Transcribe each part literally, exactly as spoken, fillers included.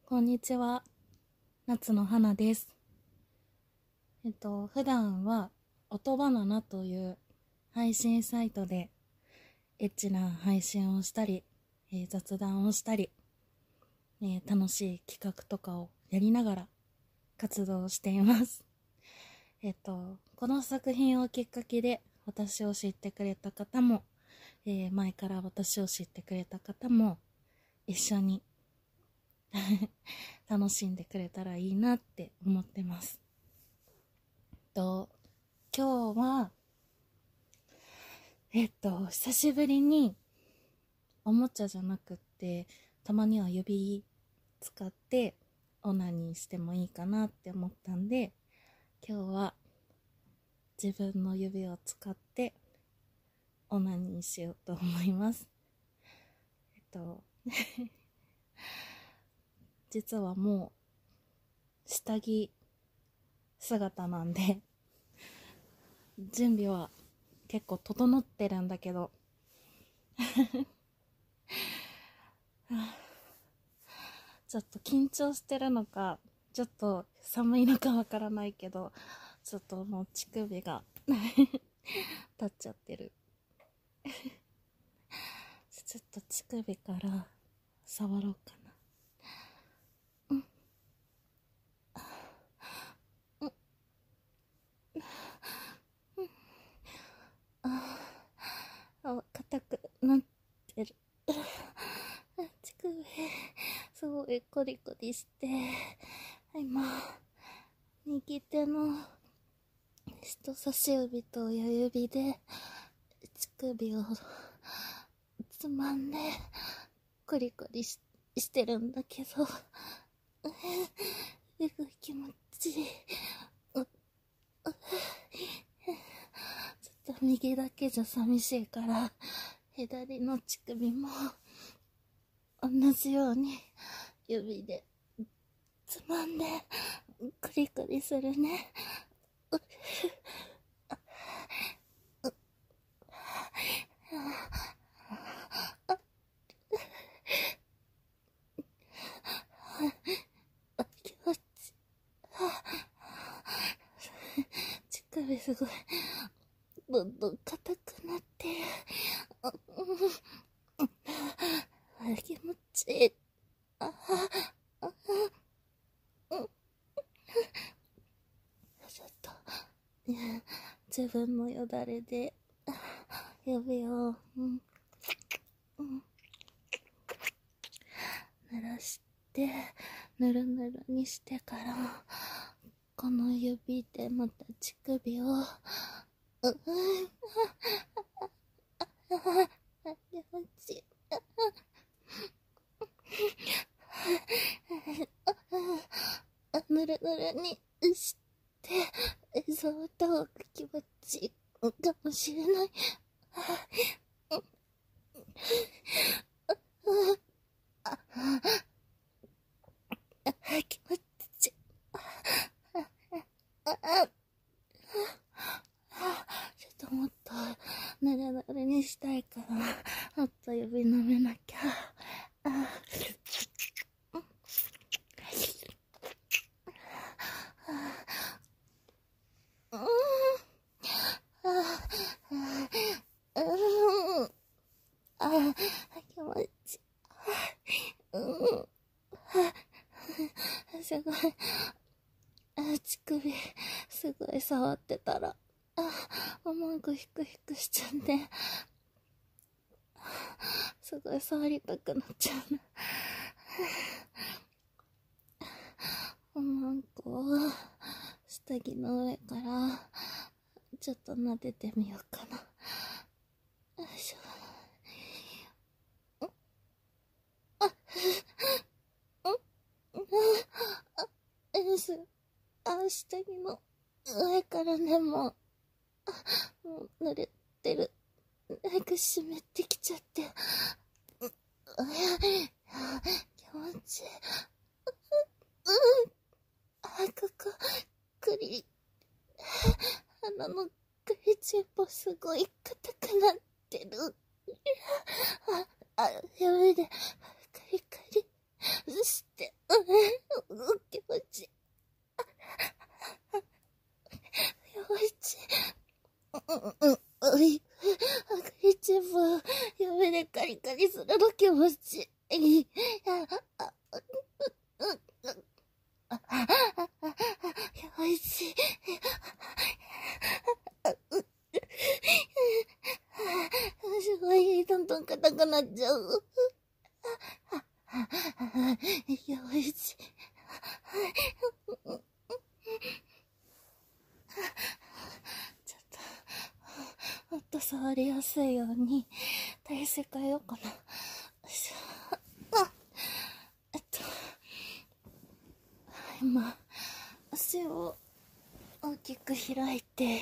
こんにちは、夏の花です。えっと、普段は音バナナという配信サイトでエッチな配信をしたり、えー、雑談をしたり、えー、楽しい企画とかをやりながら活動をしています。えっと、この作品をきっかけで私を知ってくれた方も、えー、前から私を知ってくれた方も一緒に楽しんでくれたらいいなって思ってます。と今日はえっと久しぶりにおもちゃじゃなくってたまには指使ってオナニーしてもいいかなって思ったんで、今日は自分の指を使ってオナニーしようと思います。えっと実はもう下着姿なんで準備は結構整ってるんだけどちょっと緊張してるのかちょっと寒いのかわからないけど、ちょっともう乳首が立っちゃってるちょっと乳首から触ろうかな。うんうんうんああ硬くなってる乳首すごいコリコリして、今右手の人差し指と親指で乳首をつまんでコリコリ し, してるんだけどすごい気持ちいい。ちょっと右だけじゃ寂しいから左の乳首も同じように指でつまんでコリコリするね。気持ち乳首すごいどんどん硬くなってる。気持ちいい。ああちょっと自分のよだれで指を、うんうん、濡らしてぬるぬるにしてから、この指でまた乳首をうん気持ちいいぬるぬるにしてそうた方が気持ちいいかもしれない。気持ちいい。ちょっともっとぬるぬるにしたいからもっと指舐めなきゃ。あ気持ちいい。うんすごい乳首すごい触ってたらおまんこヒクヒクしちゃってすごい触りたくなっちゃうな。おまんこを下着の上からちょっと撫でてみようかな。よいしょ。あ、下着の上からね、もう、もう濡れてる。なんか湿ってきちゃって。気持ちいい。うん。あ、ここ、栗、鼻の栗チンポすごい硬くなってる。あ、あ、指で、カリカリして、うん。 よいし。ちょっと、もっと触りやすいように体勢変えようかな。よいしょ。あ、えっと、今、足を大きく開いて、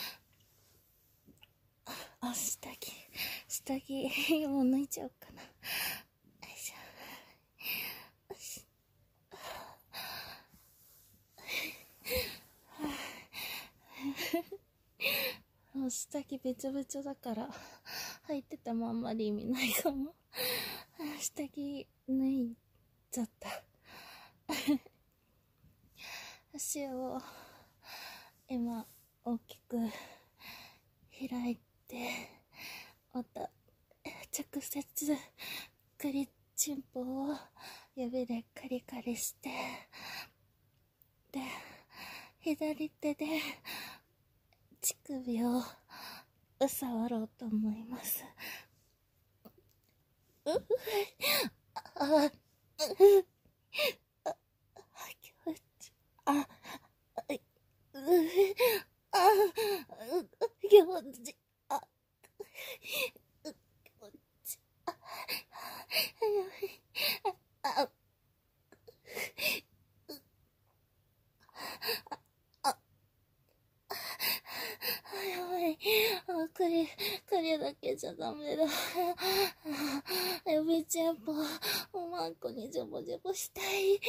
あ、下着、下着、もう脱いじゃおうかな。よいしょ。よし。もう下着べちょべちょだから履いててもあんまり意味ないかも。下着脱いじゃった。足を今大きく開いて、また直接クリチンポを指でカリカリして、で左手で乳首を触ろうと思います。うっああうあ気持ちああうあ気持ちあ気持ちああやばい。あ、クリ、クリだけじゃダメだ。指チンポ、おまんこにジョボジョボしたい。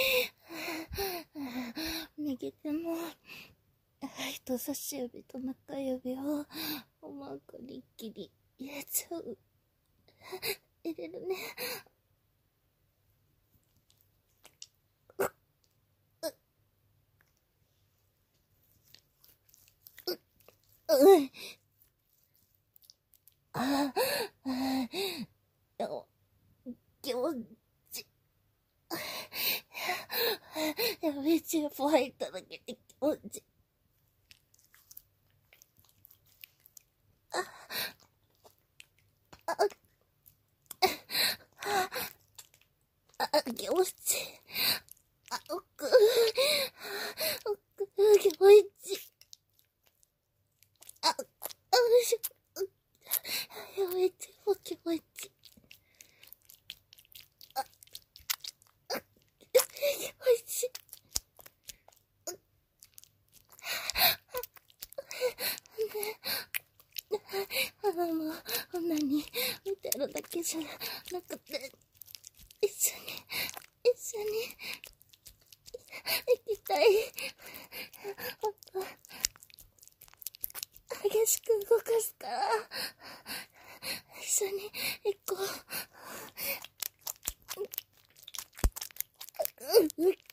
右手の人差し指と中指をおまんこに一気に入れちゃう。入れるね。うん。ああ、気持ち。やべえ、チューブ入っただけで気持ち。あ、あ、あ、気持ち。あ、奥、奥、気持ち。あ、あ、よいしょ。やめて、もう気持ち。あ、あ、気持ち。あの、何見てるだけじゃなくて、一緒に、一緒に、行きたい。もっと、激しく動かすから、一緒に行こう。うん、うん、よい、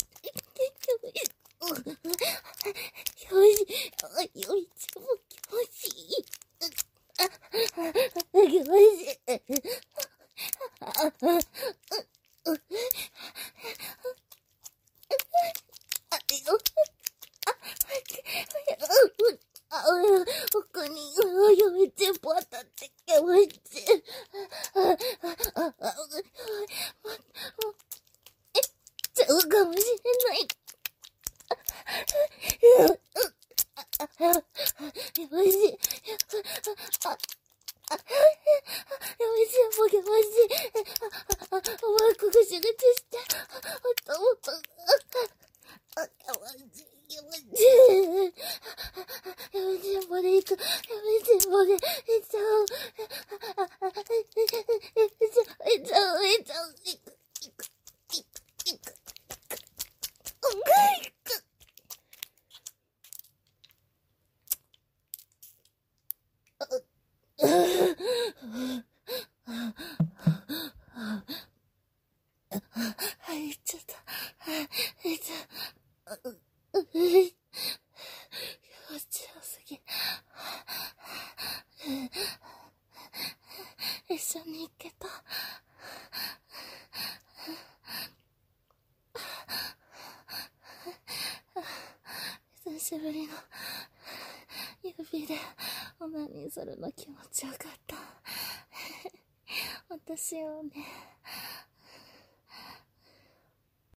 よい、ちも気持ちいい。あ、気持ちいい。あ、あ、奥に、よい、全部当たって気持ちいい。あ、あ、あ、あ、え、ちゃうかもしれない。気持ちいい。あ、あ、やめて、もう気持ちいい。あ、あ、お前ここ仕事して。あ、もっと、あ、気持ちいい、気持ちいい。やめて、もうで行く。やめて、もうで行っちゃおう。あ、あ、行っちゃう、行っちゃう、行っちゃう、行く、行く、行く、行く。行く。入っちゃった。入っちゃった。気持ちよすぎ。一緒に行けた。久しぶりの指でオナニーするの気持ちよかった。私をね、